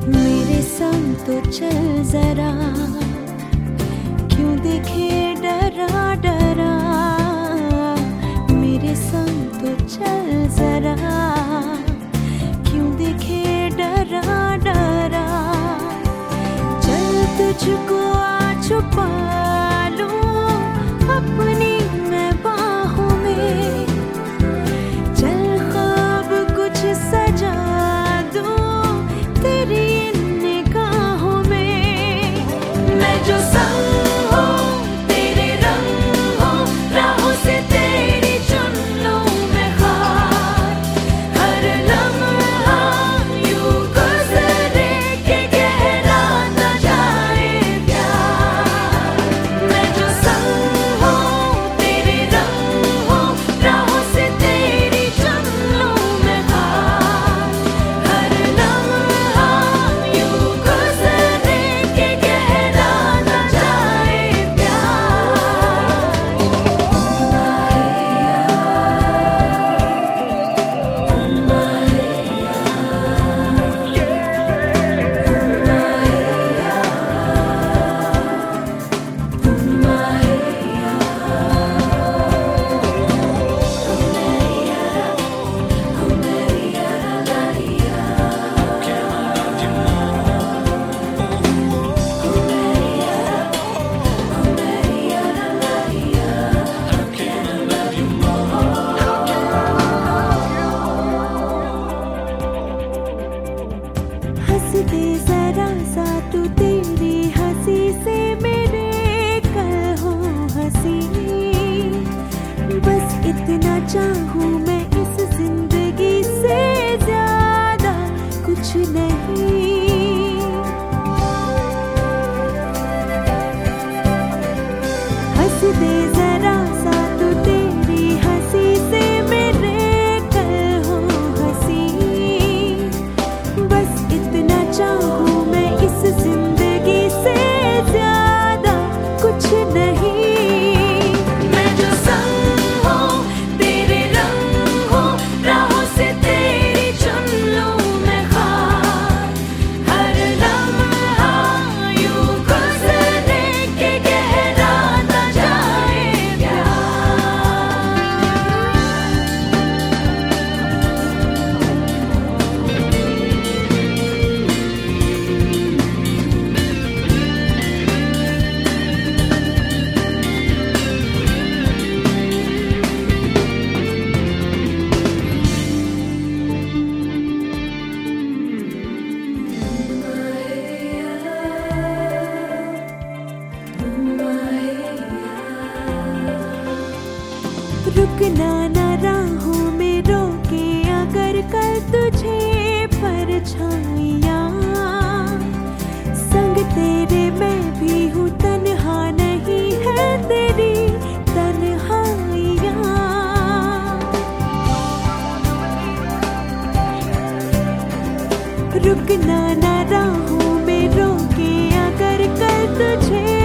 मेरे संग तो चल जरा, क्यों दिखे डरा डरा। मेरे संग तो चल जरा, क्यों दिखे डरा डरा। चल तुझको आ छुपा लूं अपनी मैं बाहों में। चल ख्वाब कुछ सजा दूं तेरी इन निगाहों में। मैं जो संग हूँ तेरे रंग हूँ, राहों से तेरी चुन लूं मैं खार। हर लम्हा यूं गुजरे के गहरा न जाए प्यार। मैं जो संग हूँ तेरे रंग हूँ, राहों से तेरी चुन लूं मैं खार। हर लम्हा यूं गुजरे के गहरा न जाए प्यार। हंस दे जरा सा तू, तेरी हंसी से मेरे कल हो हंसी। बस इतना चाहूं मैं इस जिंदगी से, ज्यादा कुछ नहीं। हंस दे जरा सा तू, तेरी हंसी से मेरे कल हो हंसी। बस इतना चाहूं मैं इस जिंदगी से, ज्यादा कुछ नहीं। मैं जो संग हूँ तेरे रंग हूँ, राहों से तेरी चुन लूं मैं खार। हर लम्हा यूं गुजरे के गहरा न जाए प्यार। रुकना न राहों में रोके अगर कल तुझे परछाइयाँ। संग तेरे मैं भी हूँ, तन्हा नहीं है तेरी तन्हाइयाँ। रुकना न राहों में रोके अगर कल तुझे